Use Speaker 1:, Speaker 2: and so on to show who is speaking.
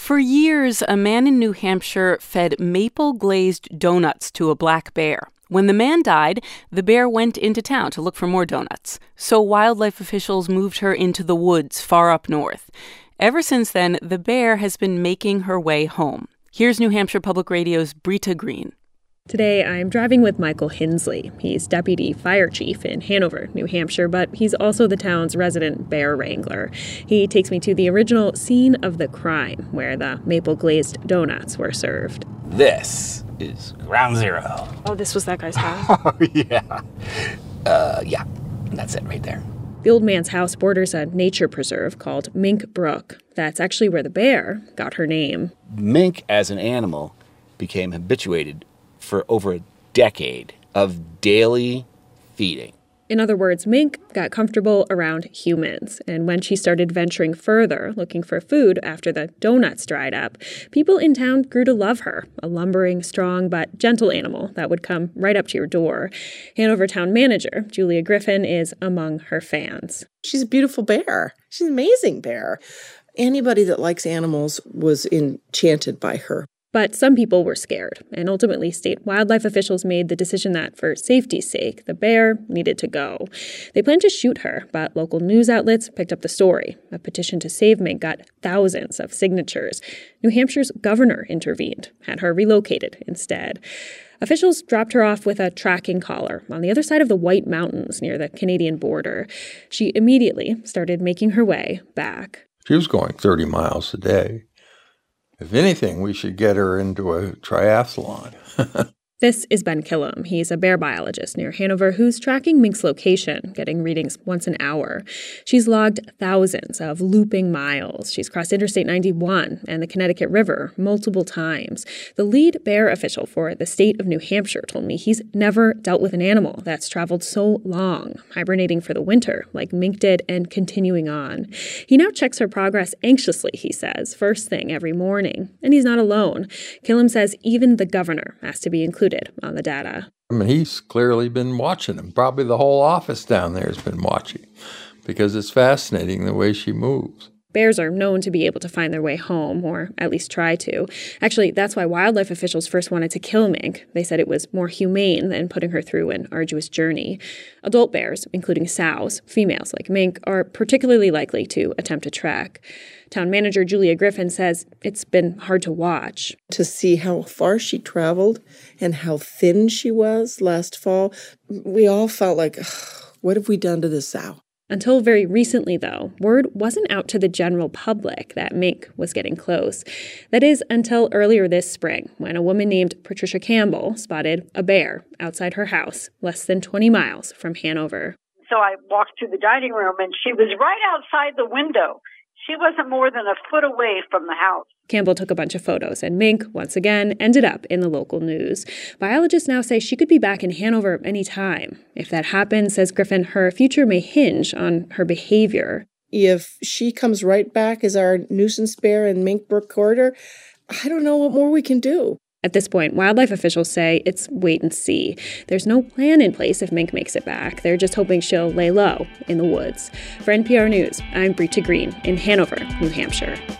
Speaker 1: For years, a man in New Hampshire fed maple-glazed donuts to a black bear. When the man died, the bear went into town to look for more donuts. So wildlife officials moved her into the woods far up north. Ever since then, the bear has been making her way home. Here's New Hampshire Public Radio's Brita Green.
Speaker 2: Today, I'm driving with Michael Hensley. He's deputy fire chief in Hanover, New Hampshire, but he's also the town's resident bear wrangler. He takes me to the original scene of the crime, where the maple-glazed donuts were served.
Speaker 3: This is ground zero.
Speaker 2: Oh, this was that guy's house?
Speaker 3: Oh, yeah. Yeah, that's it right there.
Speaker 2: The old man's house borders a nature preserve called Mink Brook. That's actually where the bear got her name.
Speaker 3: Mink, as an animal, became habituated for over a decade of daily feeding.
Speaker 2: In other words, Mink got comfortable around humans, and when she started venturing further, looking for food after the donuts dried up, people in town grew to love her, a lumbering, strong, but gentle animal that would come right up to your door. Hanover town manager, Julia Griffin, is among her fans.
Speaker 4: She's a beautiful bear. She's an amazing bear. Anybody that likes animals was enchanted by her.
Speaker 2: But some people were scared, and ultimately state wildlife officials made the decision that, for safety's sake, the bear needed to go. They planned to shoot her, but local news outlets picked up the story. A petition to save Mink got thousands of signatures. New Hampshire's governor intervened, had her relocated instead. Officials dropped her off with a tracking collar on the other side of the White Mountains near the Canadian border. She immediately started making her way back.
Speaker 5: She was going 30 miles a day. If anything, we should get her into a triathlon.
Speaker 2: This is Ben Killam. He's a bear biologist near Hanover who's tracking Mink's location, getting readings once an hour. She's logged thousands of looping miles. She's crossed Interstate 91 and the Connecticut River multiple times. The lead bear official for the state of New Hampshire told me he's never dealt with an animal that's traveled so long, hibernating for the winter like Mink did and continuing on. He now checks her progress anxiously, he says, first thing every morning. And he's not alone. Killam says even the governor has to be included on the data.
Speaker 5: I mean, he's clearly been watching them. Probably the whole office down there has been watching because it's fascinating the way she moves.
Speaker 2: Bears are known to be able to find their way home, or at least try to. Actually, that's why wildlife officials first wanted to kill Mink. They said it was more humane than putting her through an arduous journey. Adult bears, including sows, females like Mink, are particularly likely to attempt a trek. Town manager Julia Griffin says it's been hard to watch.
Speaker 4: To see how far she traveled and how thin she was last fall, we all felt like, what have we done to this sow?
Speaker 2: Until very recently, though, word wasn't out to the general public that Mink was getting close. That is, until earlier this spring, when a woman named Patricia Campbell spotted a bear outside her house, less than 20 miles from Hanover.
Speaker 6: So I walked through the dining room, and she was right outside the window. She wasn't more than a foot away from the house.
Speaker 2: Campbell took a bunch of photos, and Mink, once again, ended up in the local news. Biologists now say she could be back in Hanover any time. If that happens, says Griffin, her future may hinge on her behavior.
Speaker 4: If she comes right back as our nuisance bear in Mink Brook corridor, I don't know what more we can do.
Speaker 2: At this point, wildlife officials say it's wait and see. There's no plan in place if Mink makes it back. They're just hoping she'll lay low in the woods. For NPR News, I'm Brita Green in Hanover, New Hampshire.